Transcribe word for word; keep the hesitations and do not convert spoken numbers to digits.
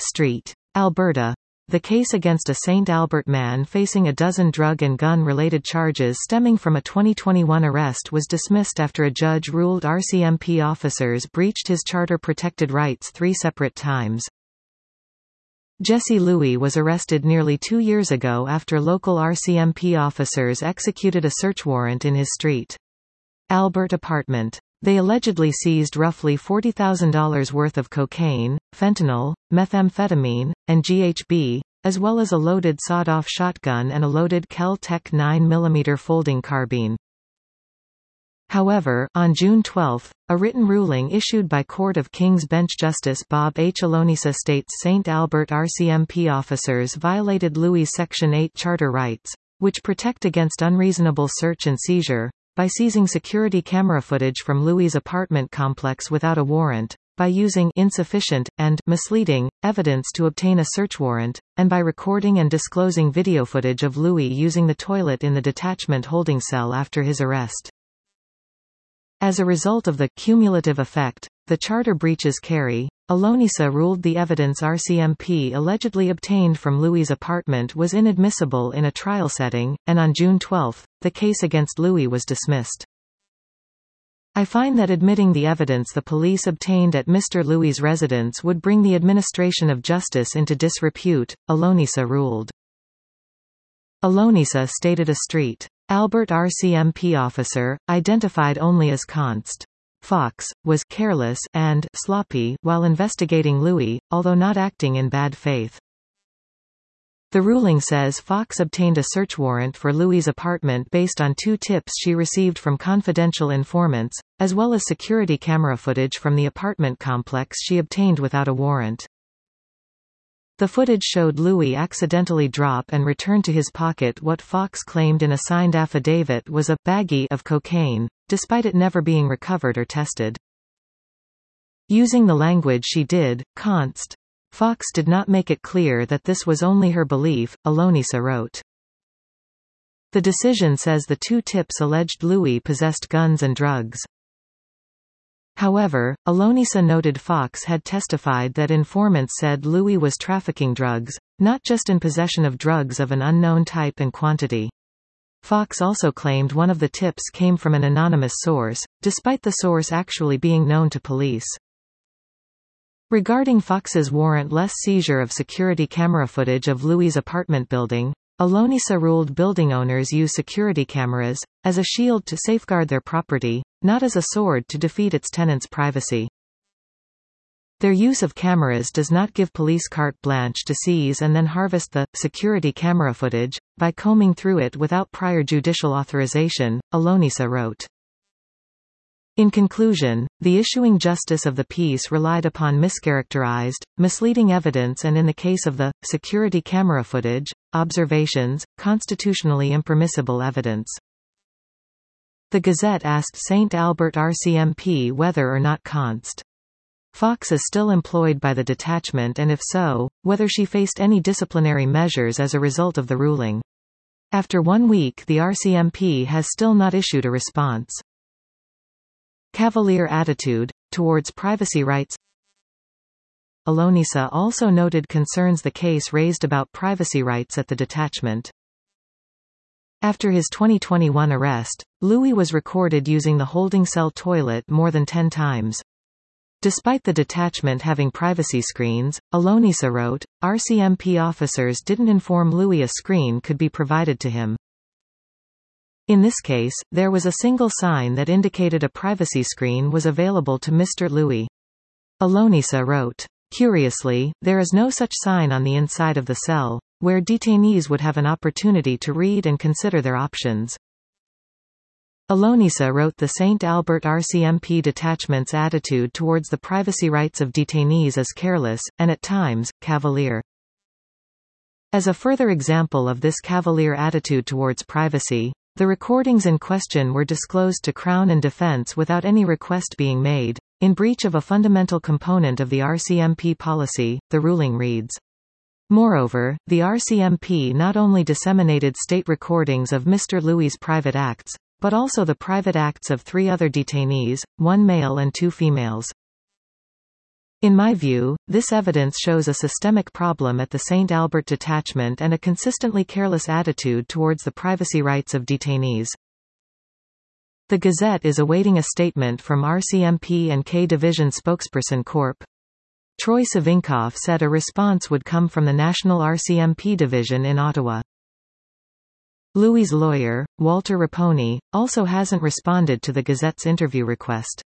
Street, Alberta. The case against a Saint Albert man facing a dozen drug and gun-related charges stemming from a twenty twenty-one arrest was dismissed after a judge ruled R C M P officers breached his charter-protected rights three separate times. Jesse Louis was arrested nearly two years ago after local R C M P officers executed a search warrant in his Street Albert apartment. They allegedly seized roughly forty thousand dollars worth of cocaine, fentanyl, methamphetamine, and G H B, as well as a loaded sawed-off shotgun and a loaded Kel-Tec nine millimeter folding carbine. However, on June twelfth, a written ruling issued by Court of King's Bench Justice Bob H. Alonisa states Saint Albert R C M P officers violated Louis' Section eight charter rights, which protect against unreasonable search and seizure, by seizing security camera footage from Louis' apartment complex without a warrant, by using insufficient, and misleading, evidence to obtain a search warrant, and by recording and disclosing video footage of Louis using the toilet in the detachment holding cell after his arrest. As a result of the cumulative effect, the charter breaches carry, Alonisa ruled the evidence R C M P allegedly obtained from Louis' apartment was inadmissible in a trial setting, and on June twelfth, the case against Louis was dismissed. I find that admitting the evidence the police obtained at Mister Louis' residence would bring the administration of justice into disrepute, Alonisa ruled. Alonisa stated a Street Albert R C M P officer, identified only as Const. Fox, was careless and sloppy while investigating Louis, although not acting in bad faith. The ruling says Fox obtained a search warrant for Louis' apartment based on two tips she received from confidential informants, as well as security camera footage from the apartment complex she obtained without a warrant. The footage showed Louis accidentally drop and return to his pocket what Fox claimed in a signed affidavit was a baggie of cocaine, despite it never being recovered or tested. Using the language she did, Const. Fox did not make it clear that this was only her belief, Alonisa wrote. The decision says the two tips alleged Louis possessed guns and drugs. However, Alonisa noted Fox had testified that informants said Louis was trafficking drugs, not just in possession of drugs of an unknown type and quantity. Fox also claimed one of the tips came from an anonymous source, despite the source actually being known to police. Regarding Fox's warrantless seizure of security camera footage of Louis' apartment building, Alonisa ruled building owners use security cameras as a shield to safeguard their property, not as a sword to defeat its tenants' privacy. Their use of cameras does not give police carte blanche to seize and then harvest the security camera footage by combing through it without prior judicial authorization, Alonisa wrote. In conclusion, the issuing justice of the peace relied upon mischaracterized, misleading evidence and in the case of the security camera footage, observations, constitutionally impermissible evidence. The Gazette asked Saint Albert R C M P whether or not Const. Fox is still employed by the detachment and if so, whether she faced any disciplinary measures as a result of the ruling. After one week the R C M P has still not issued a response. Cavalier attitude towards privacy rights. Alonisa also noted concerns the case raised about privacy rights at the detachment. After his twenty twenty-one arrest, Louis was recorded using the holding cell toilet more than ten times. Despite the detachment having privacy screens, Alonisa wrote, R C M P officers didn't inform Louis a screen could be provided to him. In this case, there was a single sign that indicated a privacy screen was available to Mister Louis. Alonisa wrote, curiously, there is no such sign on the inside of the cell, where detainees would have an opportunity to read and consider their options. Alonisa wrote the Saint Albert R C M P detachment's attitude towards the privacy rights of detainees is careless, and at times, cavalier. As a further example of this cavalier attitude towards privacy, the recordings in question were disclosed to Crown and Defense without any request being made, in breach of a fundamental component of the R C M P policy, the ruling reads. Moreover, the R C M P not only disseminated state recordings of Mister Louis' private acts, but also the private acts of three other detainees, one male and two females. In my view, this evidence shows a systemic problem at the Saint Albert detachment and a consistently careless attitude towards the privacy rights of detainees. The Gazette is awaiting a statement from R C M P and K Division spokesperson Corp. Troy Savinkov said a response would come from the National R C M P division in Ottawa. Louis' lawyer, Walter Raponi, also hasn't responded to the Gazette's interview request.